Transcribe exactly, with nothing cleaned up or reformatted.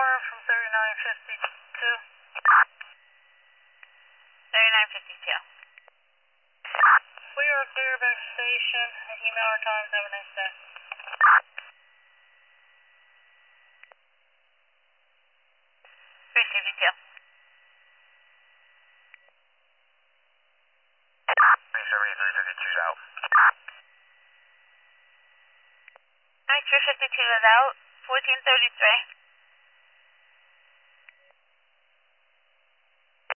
four from thirty-nine fifty-two. thirty-nine fifty-two. We are clear back to station. Email our times. Have a nice day. three fifty-two. three seventy-three fifty-two's out. Alright, three fifty-two is out. fourteen thirty-three.